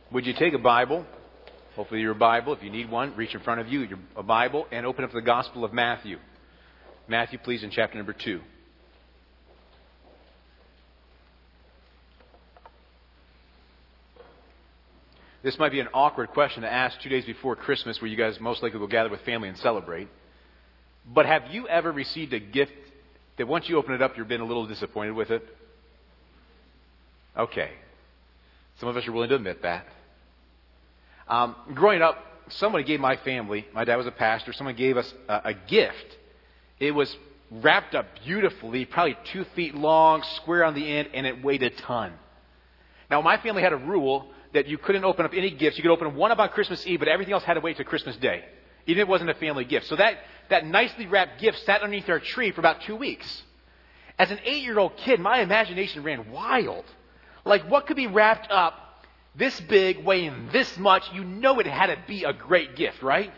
Would you take a Bible, hopefully your Bible, if you need one, reach in front of you, a Bible, and open up the Gospel of Matthew. Matthew, please, in chapter number 2. This might be an awkward question to ask 2 days before Christmas, where you guys most likely will gather with family and celebrate. But have you ever received a gift that once you open it up, you've been a little disappointed with it? Okay. Some of us are willing to admit that. Growing up, somebody gave my family, my dad was a pastor, someone gave us a gift. It was wrapped up beautifully, probably 2 feet long, square on the end, and it weighed a ton. Now, my family had a rule that you couldn't open up any gifts. You could open one up on Christmas Eve, but everything else had to wait till Christmas Day, even if it wasn't a family gift. So that nicely wrapped gift sat underneath our tree for about 2 weeks. As an 8-year-old kid, my imagination ran wild. Like, what could be wrapped up this big, weighing this much? You know it had to be a great gift, right?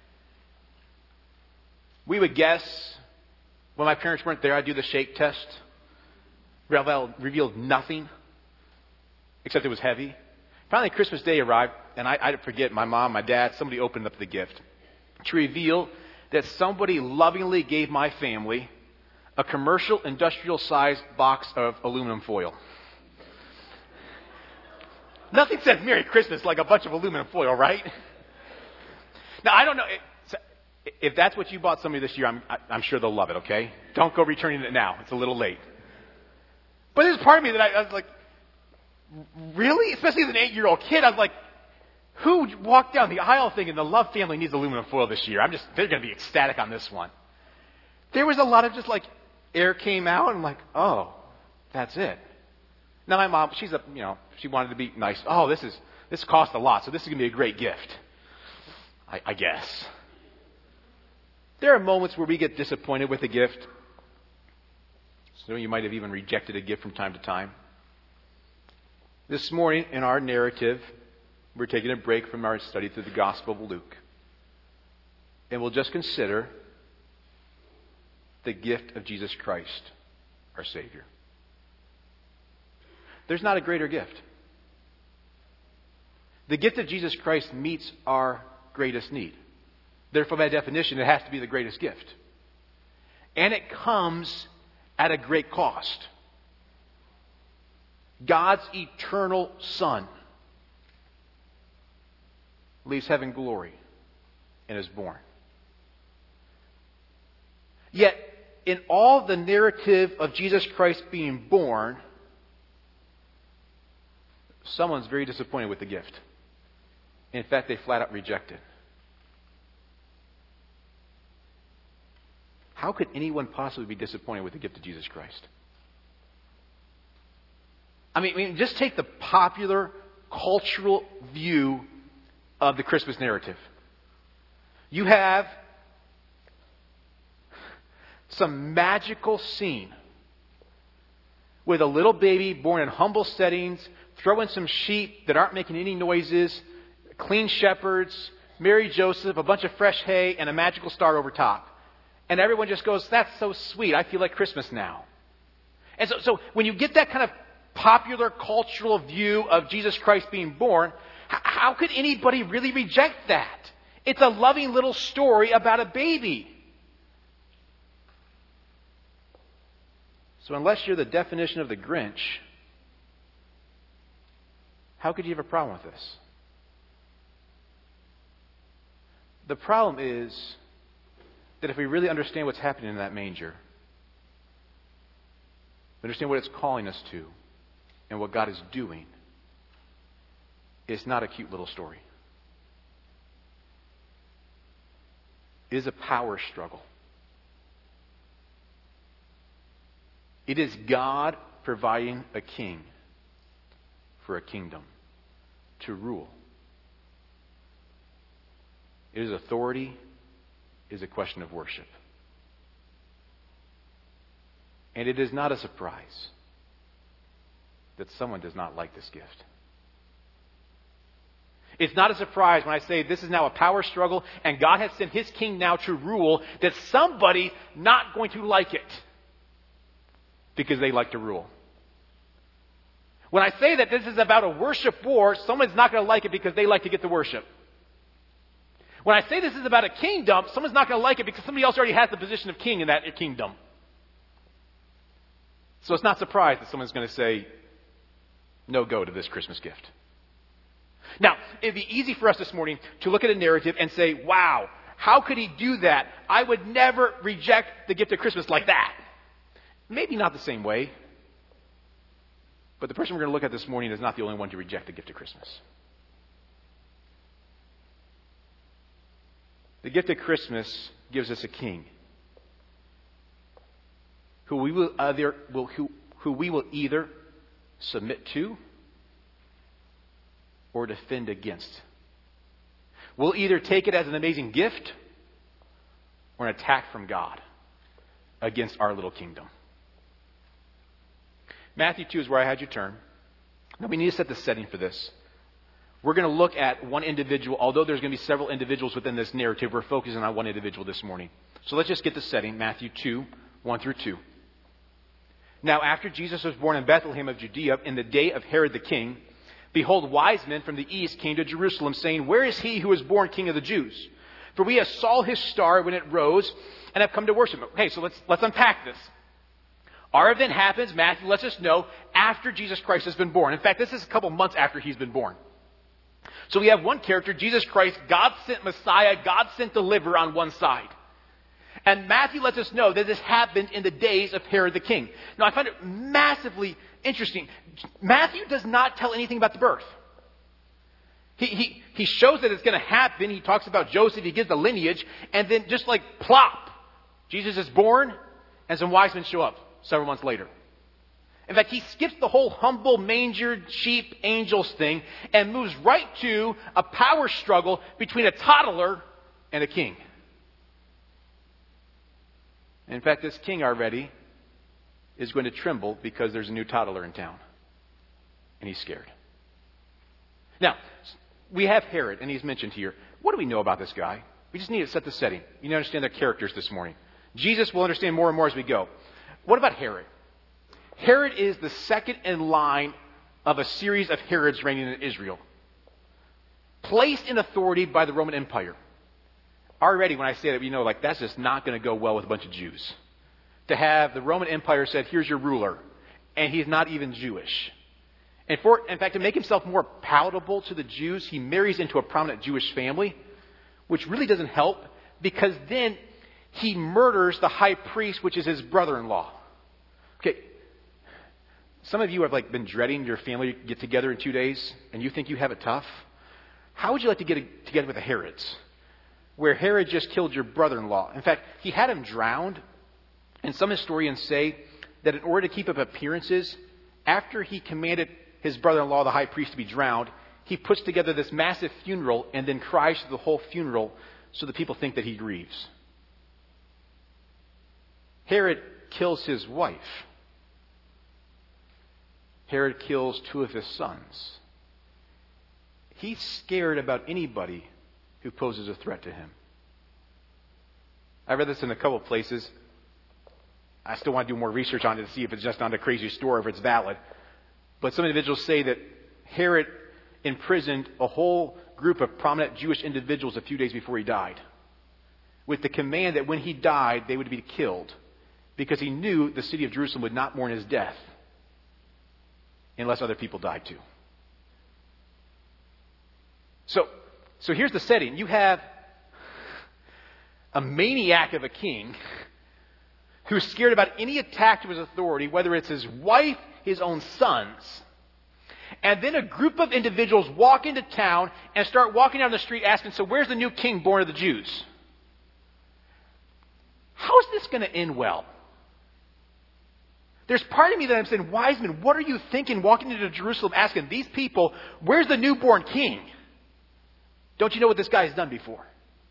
We would guess. When my parents weren't there, I'd do the shake test. Ravel revealed nothing, except it was heavy. Finally, Christmas Day arrived, and I forget, my mom, my dad, somebody opened up the gift to reveal that somebody lovingly gave my family a commercial, industrial-sized box of aluminum foil. Nothing says Merry Christmas like a bunch of aluminum foil, right? Now, I don't know. If that's what you bought somebody this year, I'm sure they'll love it, okay? Don't go returning it now. It's a little late. But there's part of me that I was like, really? Especially as an 8-year-old kid, I was like, who walked down the aisle thinking the Love family needs aluminum foil this year? They're going to be ecstatic on this one. There was a lot of just like, air came out, and I'm like, oh, that's it. Now my mom, she wanted to be nice. Oh, this cost a lot, so this is going to be a great gift. I guess. There are moments where we get disappointed with a gift. So you might have even rejected a gift from time to time. This morning in our narrative, we're taking a break from our study through the Gospel of Luke. And we'll just consider the gift of Jesus Christ, our Savior. There's not a greater gift. The gift of Jesus Christ meets our greatest need. Therefore, by definition, it has to be the greatest gift. And it comes at a great cost. God's eternal Son leaves heaven glory and is born. Yet, in all the narrative of Jesus Christ being born, someone's very disappointed with the gift. In fact, they flat out reject it. How could anyone possibly be disappointed with the gift of Jesus Christ? I mean, just take the popular cultural view of the Christmas narrative. You have some magical scene with a little baby born in humble settings, throw in some sheep that aren't making any noises, clean shepherds, Mary, Joseph, a bunch of fresh hay, and a magical star over top. And everyone just goes, that's so sweet. I feel like Christmas now. And so when you get that kind of popular cultural view of Jesus Christ being born, how could anybody really reject that? It's a loving little story about a baby. So unless you're the definition of the Grinch, how could you have a problem with this? The problem is that if we really understand what's happening in that manger, understand what it's calling us to, and what God is doing, it's not a cute little story. It is a power struggle. It is God providing a king for a kingdom to rule. It is authority. It is a question of worship. And it is not a surprise that someone does not like this gift. It's not a surprise when I say this is now a power struggle and God has sent His king now to rule, that somebody's not going to like it because they like to rule. When I say that this is about a worship war, someone's not going to like it because they like to get the worship. When I say this is about a kingdom, someone's not going to like it because somebody else already has the position of king in that kingdom. So it's not surprised that someone's going to say, no go to this Christmas gift. Now, it'd be easy for us this morning to look at a narrative and say, wow, how could he do that? I would never reject the gift of Christmas like that. Maybe not the same way. But the person we're going to look at this morning is not the only one to reject the gift of Christmas. The gift of Christmas gives us a king who we will either submit to or defend against. We'll either take it as an amazing gift or an attack from God against our little kingdom. Matthew 2 is where I had you turn. Now we need to set the setting for this. We're going to look at one individual. Although there's going to be several individuals within this narrative, we're focusing on one individual this morning. So let's just get the setting. Matthew 2, 1 through 2. Now after Jesus was born in Bethlehem of Judea in the day of Herod the king, behold, wise men from the east came to Jerusalem, saying, where is he who was born king of the Jews? For we have saw his star when it rose and have come to worship him. Okay, so let's unpack this. Our event happens, Matthew lets us know, after Jesus Christ has been born. In fact, this is a couple months after he's been born. So we have one character, Jesus Christ, God sent Messiah, God sent deliverer on one side. And Matthew lets us know that this happened in the days of Herod the king. Now I find it massively interesting. Matthew does not tell anything about the birth. He shows that it's going to happen. He talks about Joseph. He gives the lineage. And then just like plop, Jesus is born and some wise men show up several months later. In fact, he skips the whole humble manger, sheep, angels thing and moves right to a power struggle between a toddler and a king. In fact, this king already is going to tremble because there's a new toddler in town. And he's scared. Now, we have Herod, and he's mentioned here. What do we know about this guy? We just need to set the setting. You need to understand their characters this morning. Jesus will understand more and more as we go. What about Herod? Herod is the second in line of a series of Herods reigning in Israel. Placed in authority by the Roman Empire. Already when I say that, we know that's just not going to go well with a bunch of Jews. To have the Roman Empire said, here's your ruler, and he's not even Jewish. And in fact, to make himself more palatable to the Jews, he marries into a prominent Jewish family, which really doesn't help, because then he murders the high priest, which is his brother-in-law. Okay, some of you have been dreading your family get together in 2 days, and you think you have it tough. How would you like to get together with the Herods, where Herod just killed your brother-in-law? In fact, he had him drowned. And some historians say that in order to keep up appearances, after he commanded his brother-in-law, the high priest, to be drowned, he puts together this massive funeral and then cries through the whole funeral so that people think that he grieves. Herod kills his wife. Herod kills 2 of his sons. He's scared about anybody who poses a threat to him. I read this in a couple of places. I still want to do more research on it to see if it's just not a crazy story or if it's valid. But some individuals say that Herod imprisoned a whole group of prominent Jewish individuals a few days before he died, with the command that when he died, they would be killed, because he knew the city of Jerusalem would not mourn his death unless other people died too. So here's the setting. You have a maniac of a king who's scared about any attack to his authority, whether it's his wife, his own sons. And then a group of individuals walk into town and start walking down the street asking, so where's the new king born of the Jews? How is this going to end well? There's part of me that I'm saying, wise men, what are you thinking walking into Jerusalem asking these people, where's the newborn king? Don't you know what this guy has done before?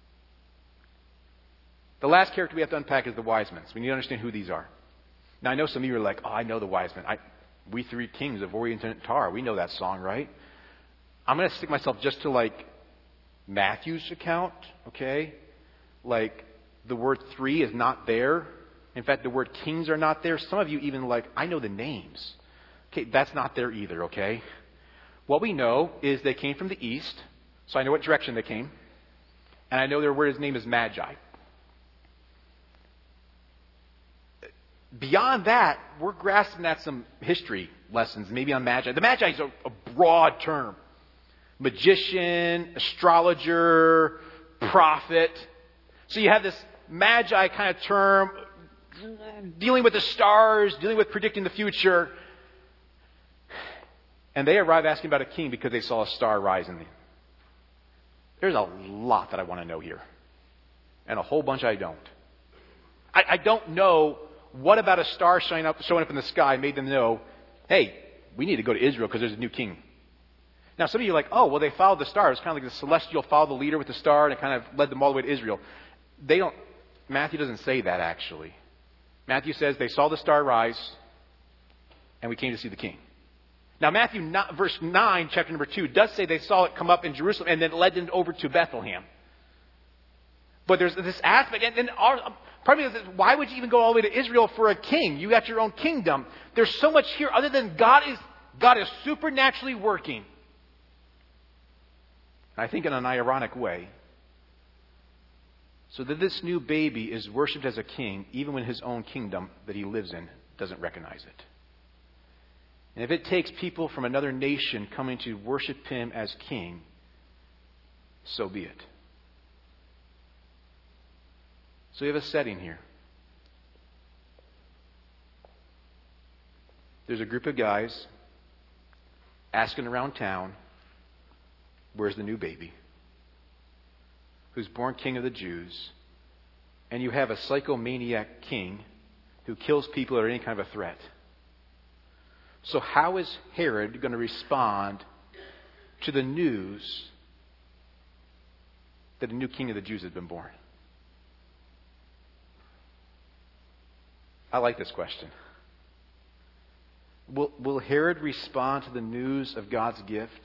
The last character we have to unpack is the wise men. So we need to understand who these are. Now, I know some of you are like, oh, I know the wise men. We three kings of Orient and Tar. We know that song, right? I'm going to stick myself just to Matthew's account, okay? The word 3 is not there. In fact, the word kings are not there. Some of you even I know the names Okay, that's not there either, okay? What we know is they came from the east, so I know what direction they came. And I know their word, his name is Magi. Beyond that, we're grasping at some history lessons, maybe on Magi. The Magi is a broad term. Magician, astrologer, prophet. So you have this Magi kind of term, dealing with the stars, dealing with predicting the future. And they arrive asking about a king because they saw a star rise in the... There's a lot that I want to know here. And a whole bunch I don't. I don't know what about a star showing up in the sky made them know, hey, we need to go to Israel because there's a new king. Now, some of you are like, oh, well, they followed the star. It's kind of like the celestial followed the leader with the star, and it kind of led them all the way to Israel. Matthew doesn't say that, actually. Matthew says they saw the star rise, and we came to see the king. Now, verse 9, chapter number 2, does say they saw it come up in Jerusalem, and then it led them over to Bethlehem. But there's this aspect, and part of me is, why would you even go all the way to Israel for a king? You got your own kingdom. There's so much here other than God is supernaturally working. I think in an ironic way. So that this new baby is worshipped as a king, even when his own kingdom that he lives in doesn't recognize it. And if it takes people from another nation coming to worship him as king, so be it. So you have a setting here. There's a group of guys asking around town, where's the new baby? Who's born king of the Jews. And you have a psychomaniac king who kills people that are any kind of a threat. So how is Herod going to respond to the news that a new king of the Jews has been born? I like this question. Will Herod respond to the news of God's gift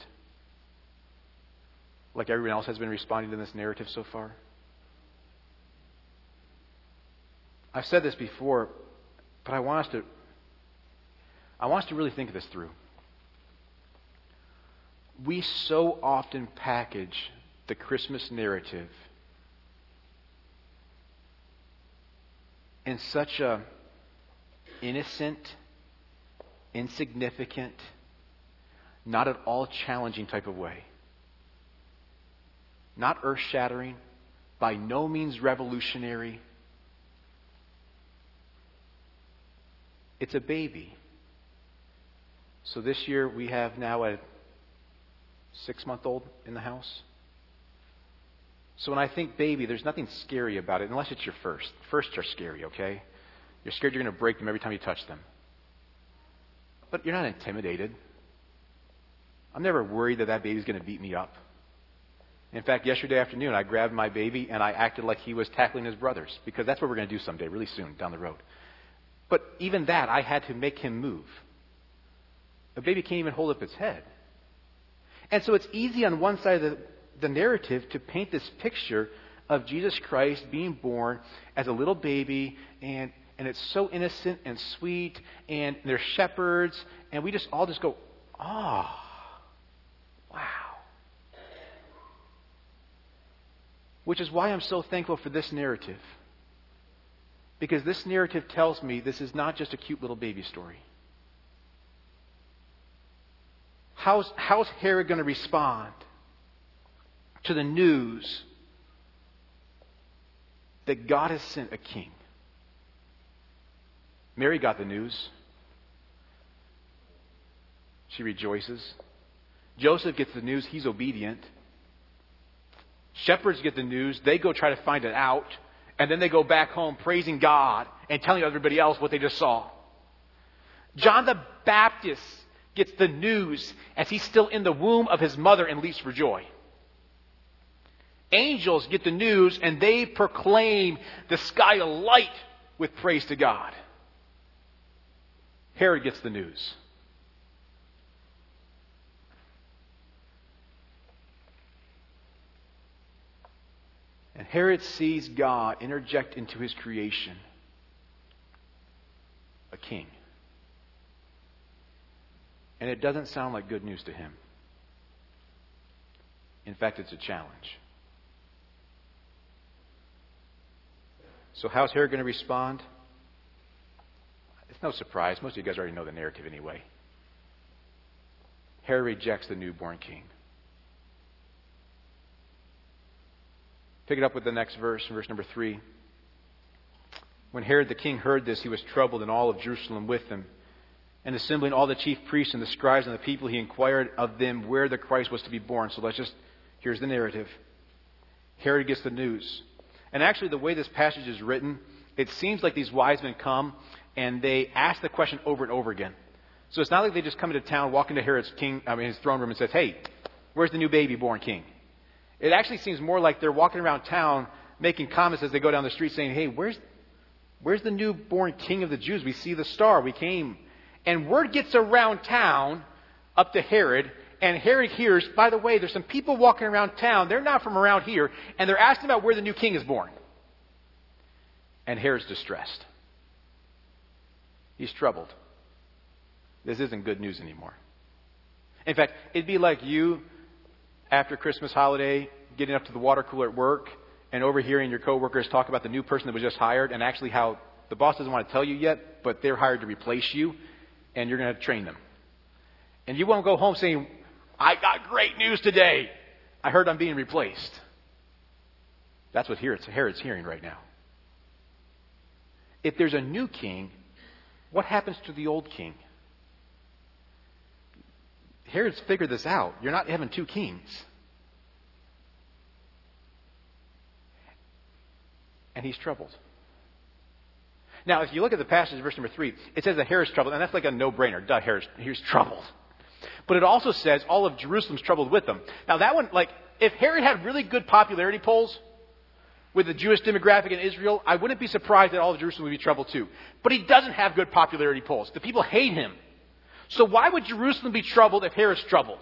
like everyone else has been responding to this narrative so far? I've said this before, but I want us to really think this through. We so often package the Christmas narrative in such a innocent, insignificant, not at all challenging type of way. Not earth-shattering, by no means revolutionary. It's a baby. So this year we have now a 6-month-old in the house. So when I think baby, there's nothing scary about it, unless it's your first. Firsts are scary, okay? You're scared you're going to break them every time you touch them. But you're not intimidated. I'm never worried that baby's going to beat me up. In fact, yesterday afternoon, I grabbed my baby and I acted like he was tackling his brothers, because that's what we're going to do someday, really soon, down the road. But even that, I had to make him move. A baby can't even hold up its head. And so it's easy on one side of the narrative to paint this picture of Jesus Christ being born as a little baby, and it's so innocent and sweet, and they're shepherds, and we just all go, wow. Which is why I'm so thankful for this narrative. Because this narrative tells me this is not just a cute little baby story. How's Herod going to respond to the news that God has sent a king? Mary got the news. She rejoices. Joseph gets the news. He's obedient. Shepherds get the news. They go try to find it out. And then they go back home praising God and telling everybody else what they just saw. John the Baptist gets the news as he's still in the womb of his mother and leaps for joy. Angels get the news and they proclaim the sky alight with praise to God. Herod gets the news. And Herod sees God interject into his creation a king. And it doesn't sound like good news to him. In fact, it's a challenge. So how's Herod going to respond? It's no surprise. Most of you guys already know the narrative anyway. Herod rejects the newborn king. Pick it up with the next verse, verse number 3. When Herod the king heard this, he was troubled, and all of Jerusalem with him. And assembling all the chief priests and the scribes and the people, he inquired of them where the Christ was to be born. So here's the narrative. Herod gets the news. And actually, the way this passage is written, it seems like these wise men come and they ask the question over and over again. So it's not like they just come into town, walk into his throne room and says, "Hey, where's the new baby born king?" It actually seems more like they're walking around town making comments as they go down the street saying, "Hey, where's the newborn king of the Jews? We see the star. We came." And word gets around town up to Herod, and Herod hears, by the way, there's some people walking around town. They're not from around here, and they're asking about where the new king is born. And Herod's distressed. He's troubled. This isn't good news anymore. In fact, it'd be like you, after Christmas holiday, getting up to the water cooler at work and overhearing your coworkers talk about the new person that was just hired, and actually how the boss doesn't want to tell you yet, but they're hired to replace you, and you're going to train them. And you won't go home saying, "I got great news today. I heard I'm being replaced." That's what Herod's hearing right now. If there's a new king, what happens to the old king? Herod's figured this out. You're not having two kings. And he's troubled. Now, if you look at the passage, verse number 3, it says that Herod's troubled, and that's like a no-brainer. Duh, he's troubled. But it also says all of Jerusalem's troubled with him. Now, that one, if Herod had really good popularity polls with the Jewish demographic in Israel, I wouldn't be surprised that all of Jerusalem would be troubled too. But he doesn't have good popularity polls. The people hate him. So why would Jerusalem be troubled if Herod's troubled?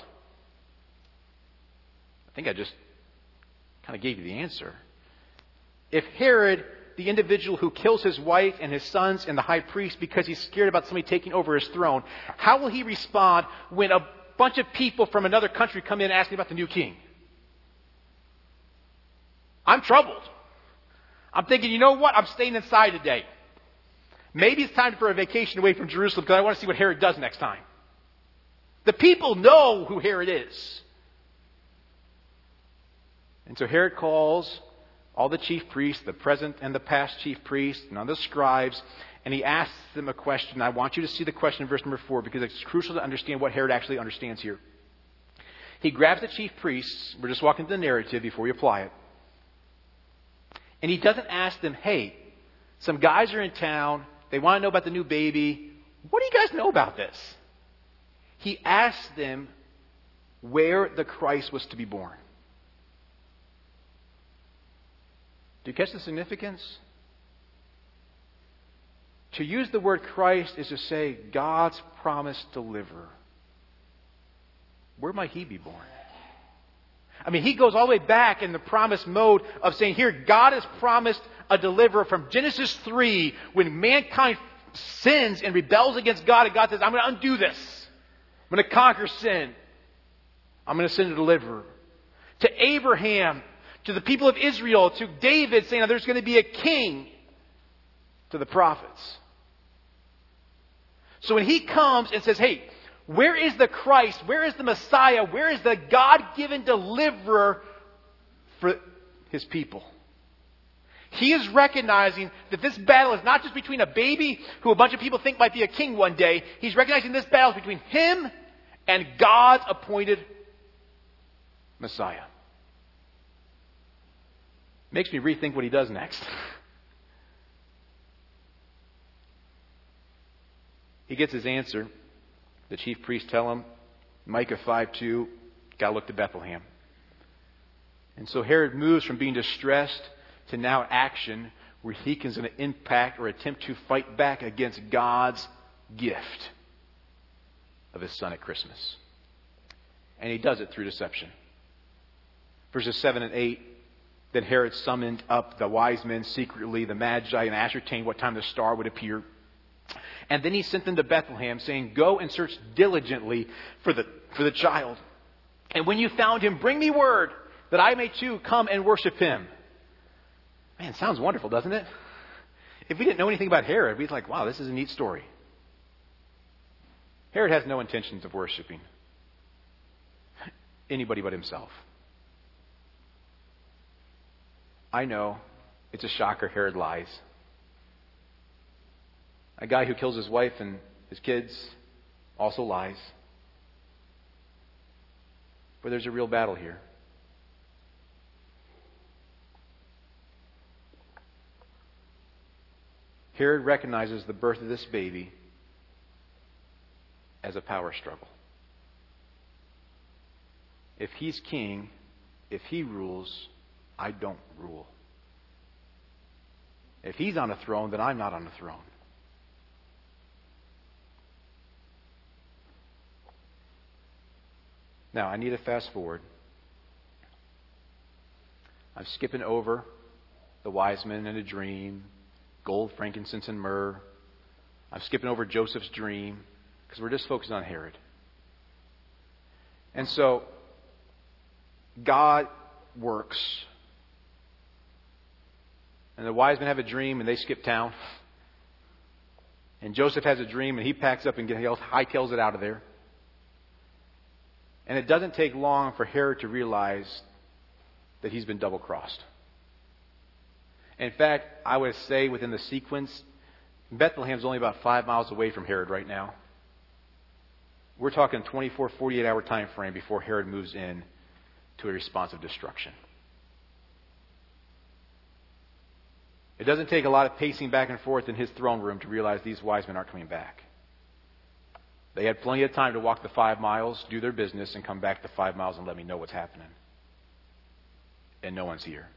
I think I just kind of gave you the answer. If Herod, the individual who kills his wife and his sons and the high priest because he's scared about somebody taking over his throne, how will he respond when a bunch of people from another country come in asking about the new king? I'm troubled. I'm thinking, you know what? I'm staying inside today. Maybe it's time for a vacation away from Jerusalem because I want to see what Herod does next time. The people know who Herod is. And so Herod calls all the chief priests, the present and the past chief priests, and all the scribes, and he asks them a question. I want you to see the question in verse number 4 because it's crucial to understand what Herod actually understands here. He grabs the chief priests. We're just walking through the narrative before we apply it. And he doesn't ask them, "Hey, some guys are in town. They want to know about the new baby. What do you guys know about this?" He asks them where the Christ was to be born. Do you catch the significance? To use the word Christ is to say God's promised deliverer. Where might he be born? I mean, he goes all the way back in the promise mode of saying, here, God has promised a deliverer from Genesis 3 when mankind sins and rebels against God, and God says, I'm going to undo this. I'm going to conquer sin. I'm going to send a deliverer. To Abraham, to the people of Israel, to David, saying there's going to be a king, to the prophets. So when he comes and says, hey, where is the Christ? Where is the Messiah? Where is the God-given deliverer for his people? He is recognizing that this battle is not just between a baby who a bunch of people think might be a king one day. He's recognizing this battle is between him and God's appointed Messiah. Makes me rethink what he does next. He gets his answer. The chief priests tell him, Micah 5:2, got to look to Bethlehem. And so Herod moves from being distressed to now action where he can impact or attempt to fight back against God's gift of his son at Christmas. And he does it through deception. Verses 7 and 8, then Herod summoned up the wise men secretly, the Magi, and ascertained what time the star would appear. And then he sent them to Bethlehem, saying, "Go and search diligently for the child. And when you found him, bring me word that I may too come and worship him." Man, it sounds wonderful, doesn't it? If we didn't know anything about Herod, we'd be like, wow, this is a neat story. Herod has no intentions of worshiping anybody but himself. I know, it's a shocker, Herod lies. A guy who kills his wife and his kids also lies. But there's a real battle here. Herod recognizes the birth of this baby as a power struggle. If he's king, if he rules, I don't rule. If he's on a throne, then I'm not on the throne. Now, I need to fast forward. I'm skipping over the wise men and a dream, gold, frankincense, and myrrh. I'm skipping over Joseph's dream because we're just focused on Herod. And so, God works. And the wise men have a dream and they skip town. And Joseph has a dream and he packs up and hightails it out of there. And it doesn't take long for Herod to realize that he's been double-crossed. In fact, I would say within the sequence, Bethlehem's only about 5 miles away from Herod right now. We're talking 24, 48-hour time frame before Herod moves in to a response of destruction. It doesn't take a lot of pacing back and forth in his throne room to realize these wise men aren't coming back. They had plenty of time to walk the 5 miles, do their business, and come back the 5 miles and let me know what's happening. And no one's here.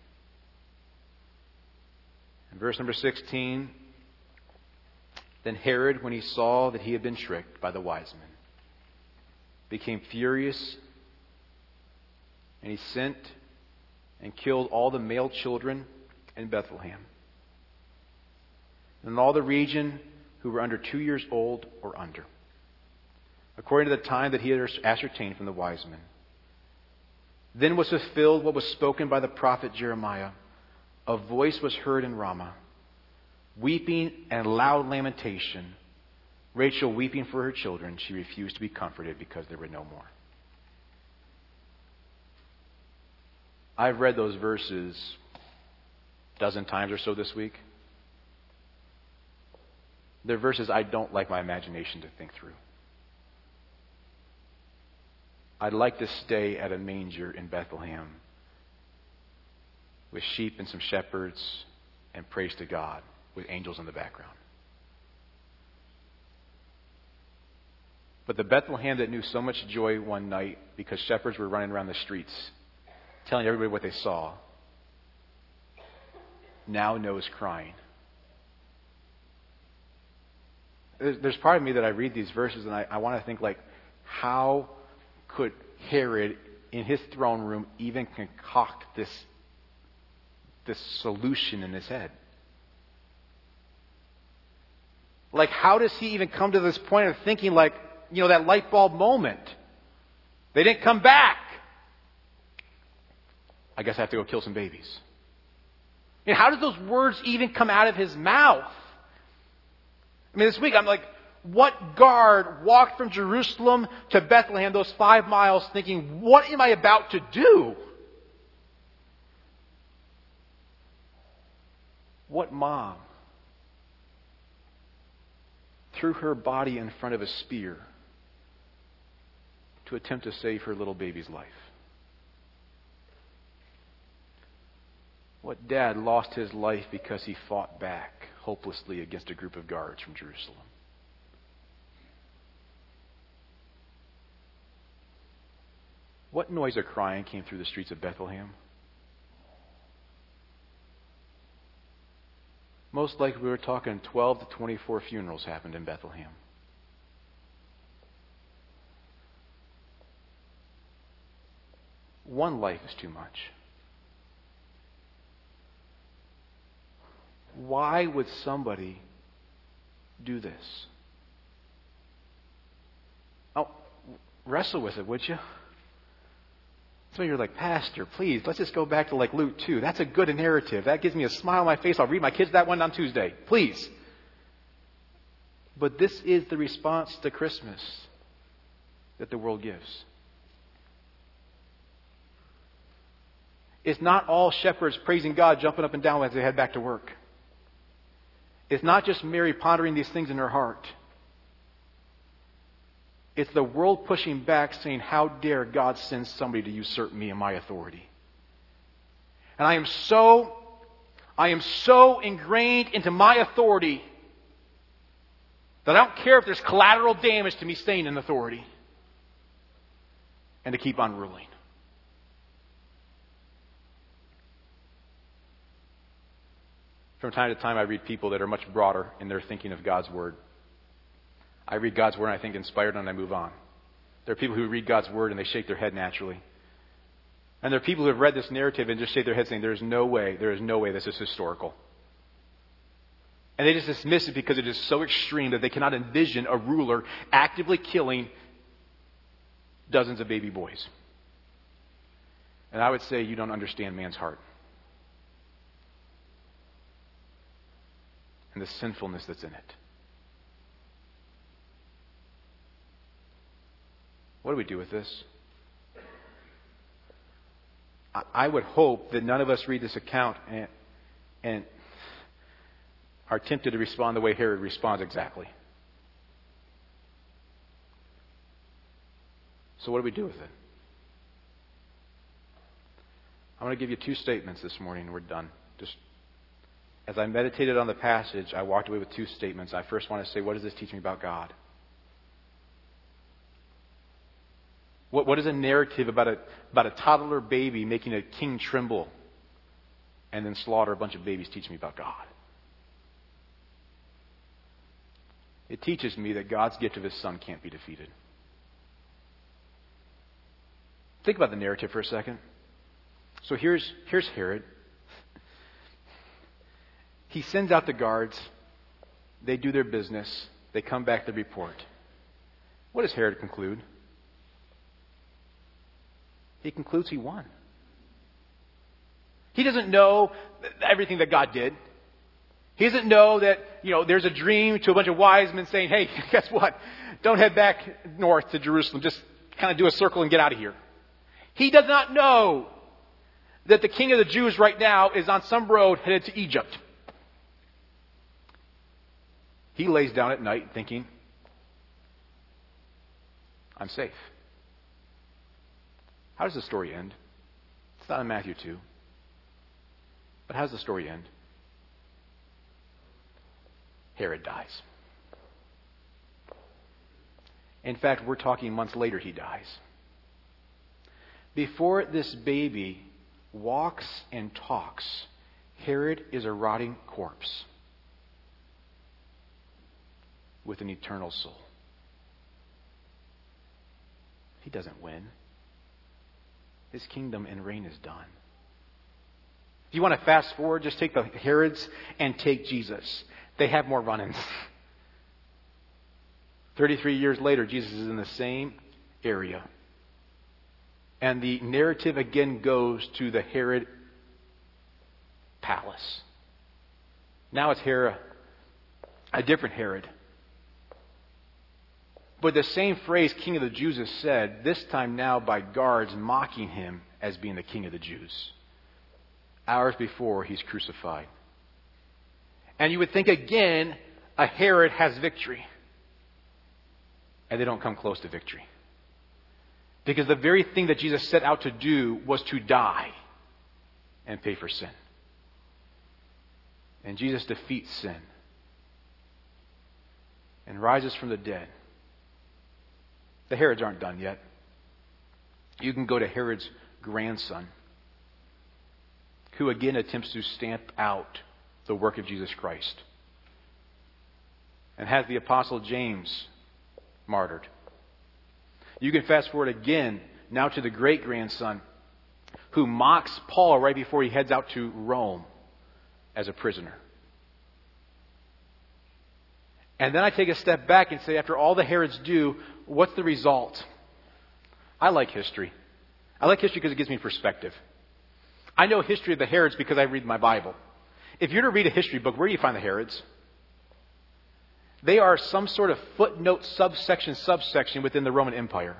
In verse number 16, then Herod, when he saw that he had been tricked by the wise men, became furious, and he sent and killed all the male children in Bethlehem, and in all the region who were under 2 years old or under, according to the time that he had ascertained from the wise men. Then was fulfilled what was spoken by the prophet Jeremiah. A voice was heard in Ramah, weeping and loud lamentation. Rachel weeping for her children. She refused to be comforted because there were no more. I've read those verses a dozen times or so this week. They're verses I don't like my imagination to think through. I'd like to stay at a manger in Bethlehem with sheep and some shepherds and praise to God with angels in the background. But the Bethlehem that knew so much joy one night because shepherds were running around the streets telling everybody what they saw now knows crying. There's part of me that I read these verses and I want to think like, how could Herod in his throne room even concoct this solution in his head? Like, how does he even come to this point of thinking like, that light bulb moment? They didn't come back. I guess I have to go kill some babies. How did those words even come out of his mouth? This week I'm like, what guard walked from Jerusalem to Bethlehem, those 5 miles, thinking, what am I about to do? What mom threw her body in front of a spear to attempt to save her little baby's life? What dad lost his life because he fought back hopelessly against a group of guards from Jerusalem? What noise of crying came through the streets of Bethlehem? Most likely we were talking 12 to 24 funerals happened in Bethlehem. One life is too much. Why would somebody do this? wrestle with it, would you? So you're like, Pastor, please, let's just go back to like Luke 2. That's a good narrative. That gives me a smile on my face. I'll read my kids that one on Tuesday. Please. But this is the response to Christmas that the world gives. It's not all shepherds praising God, jumping up and down as they head back to work. It's not just Mary pondering these things in her heart. It's the world pushing back, saying, how dare God send somebody to usurp me and my authority? And I am so ingrained into my authority that I don't care if there's collateral damage to me staying in authority and to keep on ruling. From time to time, I read people that are much broader in their thinking of God's Word. I read God's Word and I think inspired and I move on. There are people who read God's Word and they shake their head naturally. And there are people who have read this narrative and just shake their head saying, there is no way this is historical. And they just dismiss it because it is so extreme that they cannot envision a ruler actively killing dozens of baby boys. And I would say you don't understand man's heart. And the sinfulness that's in it. What do we do with this? I would hope that none of us read this account and are tempted to respond the way Herod responds exactly. So what do we do with it? I'm going to give you two statements this morning and we're done. Just as I meditated on the passage, I walked away with two statements. I first want to say, what does this teach me about God? What is a narrative about a toddler baby making a king tremble and then slaughter a bunch of babies teach me about God? It teaches me that God's gift of His Son can't be defeated. Think about the narrative for a second. So here's Herod. He sends out the guards. They do their business. They come back to report. What does Herod conclude? He concludes he won. He doesn't know everything that God did. He doesn't know that, there's a dream to a bunch of wise men saying, hey, guess what? Don't head back north to Jerusalem. Just kind of do a circle and get out of here. He does not know that the king of the Jews right now is on some road headed to Egypt. He lays down at night thinking, I'm safe. How does the story end? It's not in Matthew 2. But how does the story end? Herod dies. In fact, we're talking months later he dies. Before this baby walks and talks, Herod is a rotting corpse with an eternal soul. He doesn't win. His kingdom and reign is done. If you want to fast forward, just take the Herods and take Jesus. They have more run-ins. 33 years later, Jesus is in the same area. And the narrative again goes to the Herod palace. Now it's Herod, a different Herod. But the same phrase, King of the Jews, is said, this time now by guards mocking him as being the King of the Jews. Hours before he's crucified. And you would think again, a Herod has victory. And they don't come close to victory. Because the very thing that Jesus set out to do was to die and pay for sin. And Jesus defeats sin and rises from the dead. The Herods aren't done yet. You can go to Herod's grandson, who again attempts to stamp out the work of Jesus Christ and has the Apostle James martyred. You can fast forward again now to the great-grandson who mocks Paul right before he heads out to Rome as a prisoner. And then I take a step back and say, after all the Herods do, what's the result? I like history. I like history because it gives me perspective. I know history of the Herods because I read my Bible. If you're to read a history book, where do you find the Herods? They are some sort of footnote, subsection within the Roman Empire.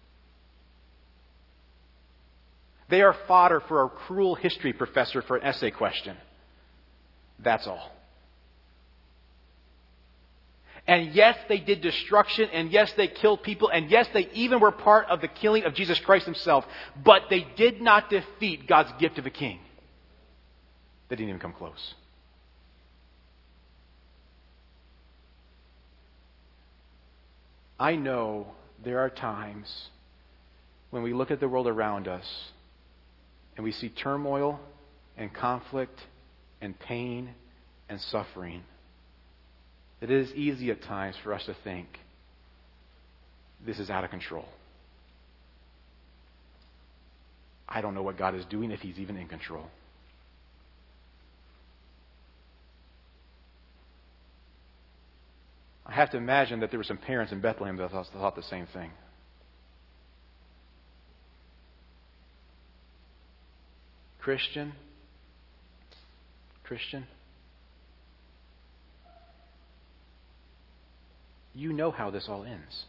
They are fodder for a cruel history professor for an essay question. That's all. And yes, they did destruction, and yes, they killed people, and yes, they even were part of the killing of Jesus Christ himself, but they did not defeat God's gift of a king. They didn't even come close. I know there are times when we look at the world around us and we see turmoil and conflict and pain and suffering. It is easy at times for us to think, this is out of control. I don't know what God is doing, if He's even in control. I have to imagine that there were some parents in Bethlehem that thought the same thing. Christian, you know how this all ends.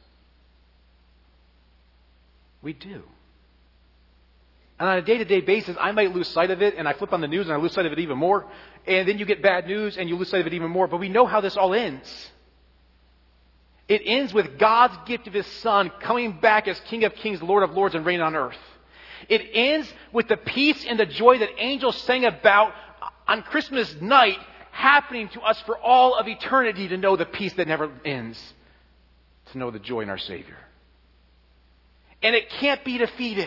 We do. And on a day-to-day basis, I might lose sight of it, and I flip on the news and I lose sight of it even more. And then you get bad news and you lose sight of it even more. But we know how this all ends. It ends with God's gift of His Son coming back as King of Kings, Lord of Lords, and reigning on earth. It ends with the peace and the joy that angels sang about on Christmas night happening to us for all of eternity, to know the peace that never ends, to know the joy in our Savior. And it can't be defeated.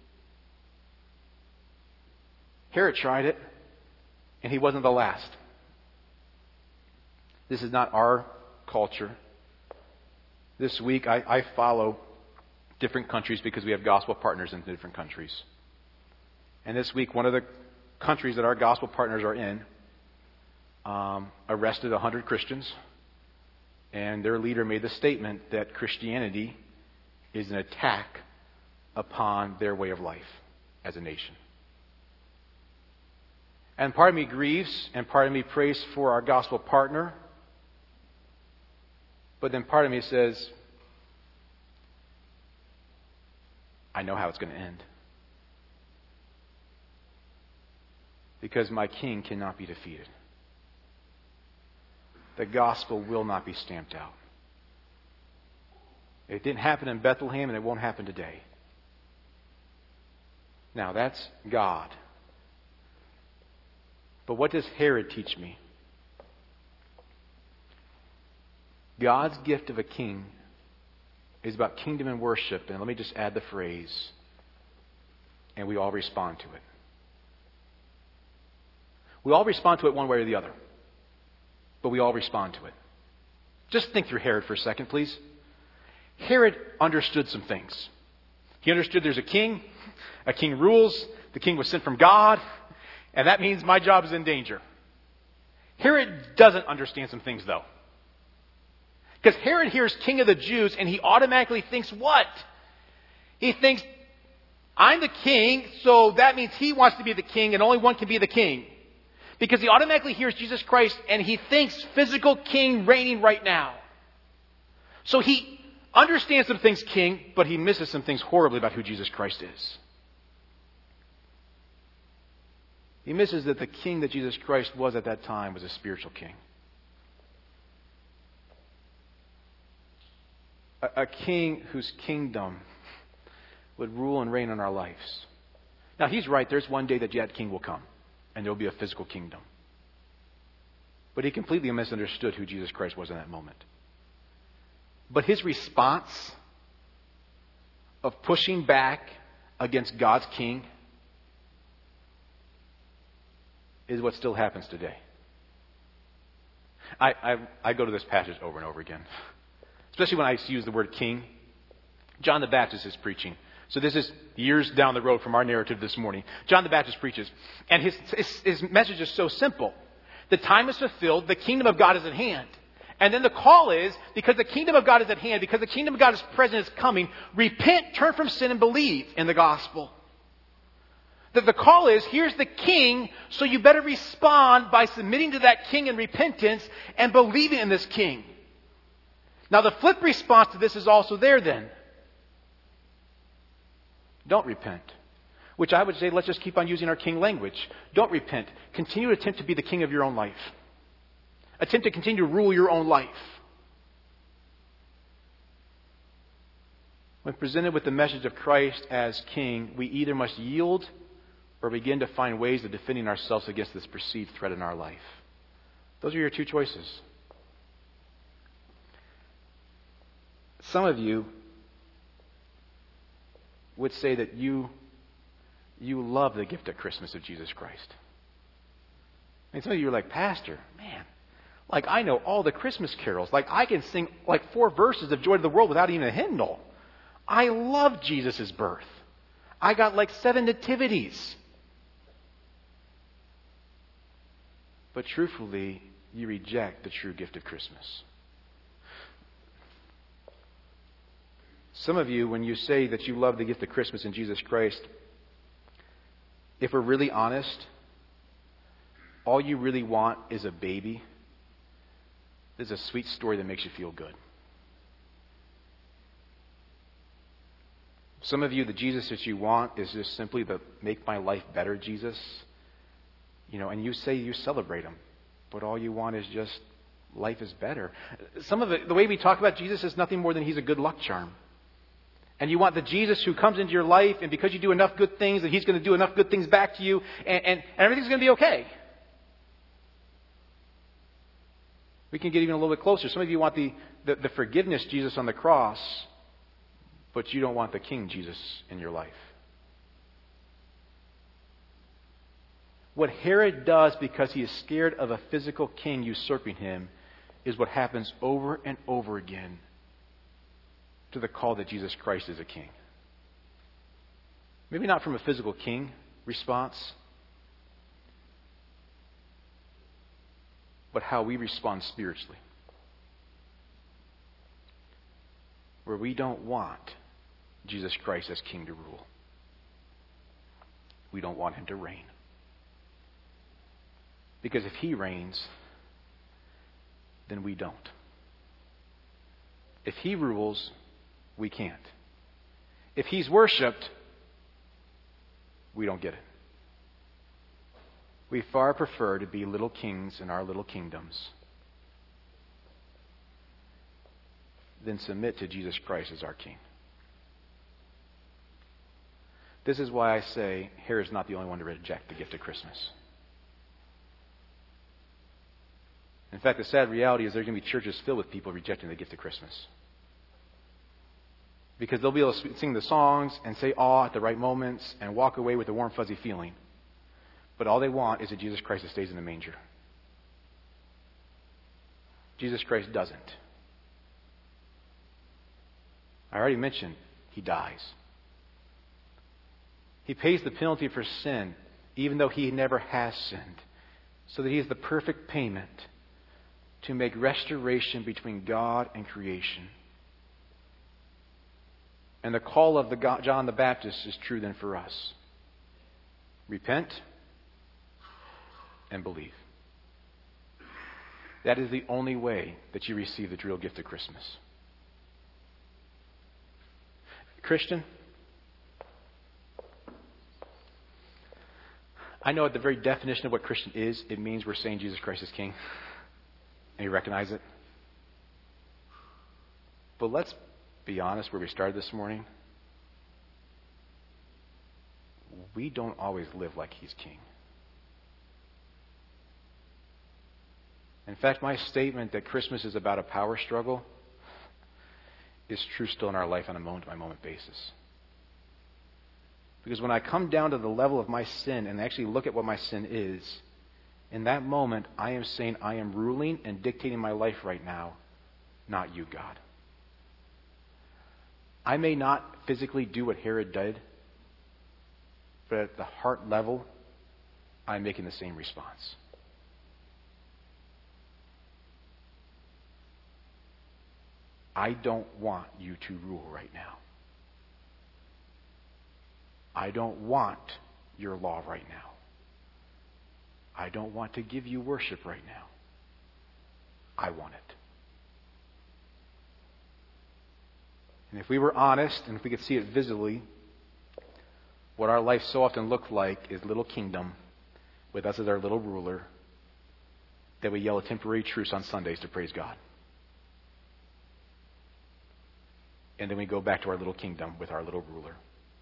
Herod tried it, and he wasn't the last. This is not our culture. This week, I follow different countries because we have gospel partners in different countries. And this week, one of the countries that our gospel partners are in arrested 100 Christians. And their leader made the statement that Christianity is an attack upon their way of life as a nation. And part of me grieves, and part of me prays for our gospel partner. But then part of me says, I know how it's going to end. Because my king cannot be defeated. The gospel will not be stamped out. It didn't happen in Bethlehem, and it won't happen today. Now, that's God. But what does Herod teach me? God's gift of a king is about kingdom and worship. And let me just add the phrase, and we all respond to it. We all respond to it one way or the other. But we all respond to it. Just think through Herod for a second, please. Herod understood some things. He understood there's a king rules, the king was sent from God, and that means my job is in danger. Herod doesn't understand some things, though. Because Herod hears King of the Jews, and he automatically thinks what? He thinks, I'm the king, so that means he wants to be the king, and only one can be the king. Because he automatically hears Jesus Christ, and he thinks physical king reigning right now. So he understands some things king, but he misses some things horribly about who Jesus Christ is. He misses that the king that Jesus Christ was at that time was a spiritual king. A king whose kingdom would rule and reign in our lives. Now, he's right. There's one day that king will come, and there will be a physical kingdom. But he completely misunderstood who Jesus Christ was in that moment. But his response of pushing back against God's king is what still happens today. I go to this passage over and over again. Especially when I use the word king. John the Baptist is preaching. So this is years down the road from our narrative this morning. John the Baptist preaches. And his message is so simple. The time is fulfilled. The kingdom of God is at hand. And then the call is, because the kingdom of God is at hand, because the kingdom of God is present, is coming, repent, turn from sin, and believe in the gospel. That the call is, here's the king, so you better respond by submitting to that king in repentance and believing in this king. Now the flip response to this is also there then. Don't repent. Which I would say, let's just keep on using our king language. Don't repent. Continue to attempt to be the king of your own life. Attempt to continue to rule your own life. When presented with the message of Christ as king, we either must yield or begin to find ways of defending ourselves against this perceived threat in our life. Those are your two choices. Some of you would say that you love the gift at Christmas of Jesus Christ. And some of you are like, Pastor, man, like I know all the Christmas carols. Like I can sing like 4 verses of Joy to the World without even a hymnal. I love Jesus' birth. I got like 7 nativities. But truthfully, you reject the true gift of Christmas. Some of you, when you say that you love the gift of Christmas in Jesus Christ, if we're really honest, all you really want is a baby. There's a sweet story that makes you feel good. Some of you, the Jesus that you want is just simply the make my life better Jesus. And you say you celebrate him, but all you want is just life is better. Some of it, the way we talk about Jesus is nothing more than he's a good luck charm. And you want the Jesus who comes into your life, and because you do enough good things, that he's going to do enough good things back to you, and everything's going to be okay. We can get even a little bit closer. Some of you want the forgiveness Jesus on the cross, but you don't want the King Jesus in your life. What Herod does because he is scared of a physical king usurping him is what happens over and over again to the call that Jesus Christ is a king. Maybe not from a physical king response, but how we respond spiritually. Where we don't want Jesus Christ as king to rule. We don't want him to reign. Because if he reigns, then we don't. If he rules, we can't. If he's worshipped, we don't get it. We far prefer to be little kings in our little kingdoms than submit to Jesus Christ as our king. This is why I say Herod's not the only one to reject the gift of Christmas. In fact, the sad reality is there's going to be churches filled with people rejecting the gift of Christmas. Because they'll be able to sing the songs and say awe at the right moments and walk away with a warm, fuzzy feeling. But all they want is a Jesus Christ that stays in the manger. Jesus Christ doesn't. I already mentioned he dies. He pays the penalty for sin, even though he never has sinned, so that he is the perfect payment to make restoration between God and creation. And the call of John the Baptist is true then for us. Repent and believe. That is the only way that you receive the real gift of Christmas. Christian, I know at the very definition of what Christian is, it means we're saying Jesus Christ is King. And you recognize it. But let's be honest where we started this morning. We don't always live like he's king. In fact, my statement that Christmas is about a power struggle is true still in our life on a moment-by-moment basis. Because when I come down to the level of my sin and actually look at what my sin is, in that moment, I am saying I am ruling and dictating my life right now, not you, God. I may not physically do what Herod did, but at the heart level, I'm making the same response. I don't want you to rule right now. I don't want your law right now. I don't want to give you worship right now. I want it. And if we were honest and if we could see it visibly, what our life so often looked like is little kingdom with us as our little ruler, that we yell a temporary truce on Sundays to praise God. And then we go back to our little kingdom with our little ruler.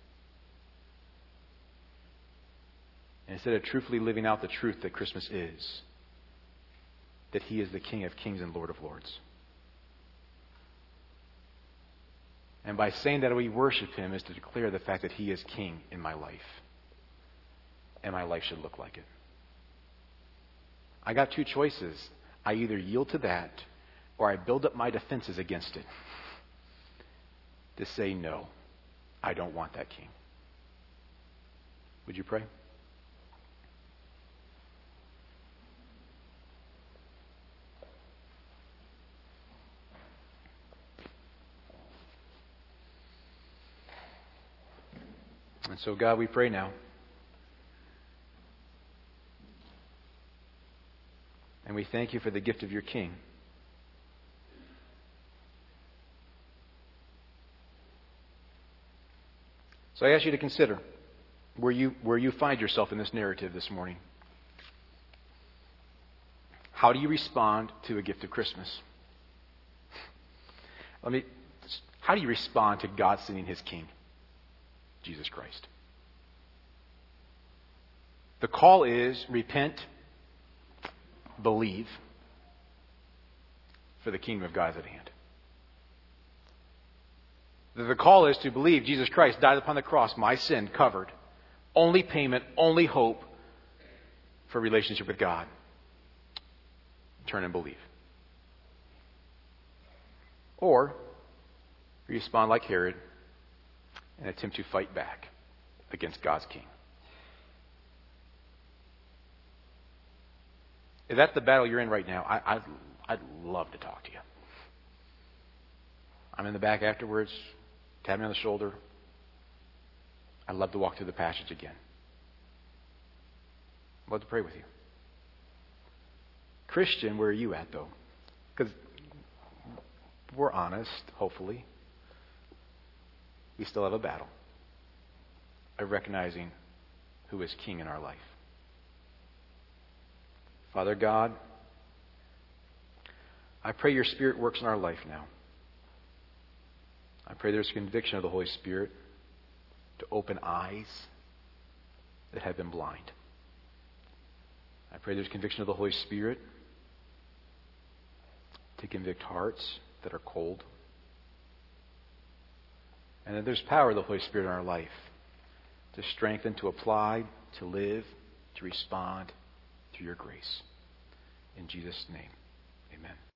And instead of truthfully living out the truth that Christmas is, that He is the King of kings and Lord of lords. And by saying that we worship Him is to declare the fact that He is King in my life. And my life should look like it. I got two choices. I either yield to that or I build up my defenses against it. To say, no, I don't want that King. Would you pray? And so, God, we pray now. And we thank you for the gift of your King. So I ask you to consider where you find yourself in this narrative this morning. How do you respond to a gift of Christmas? How do you respond to God sending His King, Jesus Christ? The call is repent, believe, for the kingdom of God is at hand. The call is to believe Jesus Christ died upon the cross, my sin covered. Only payment, only hope for relationship with God. Turn and believe. Or respond like Herod and attempt to fight back against God's King. If that's the battle you're in right now, I'd love to talk to you. I'm in the back afterwards. Tap me on the shoulder. I'd love to walk through the passage again. I'd love to pray with you. Christian, where are you at, though? Because we're honest, hopefully. We still have a battle of recognizing who is King in our life. Father God, I pray your Spirit works in our life now. I pray there's conviction of the Holy Spirit to open eyes that have been blind. I pray there's conviction of the Holy Spirit to convict hearts that are cold. And that there's power of the Holy Spirit in our life to strengthen, to apply, to live, to respond through your grace. In Jesus' name, amen.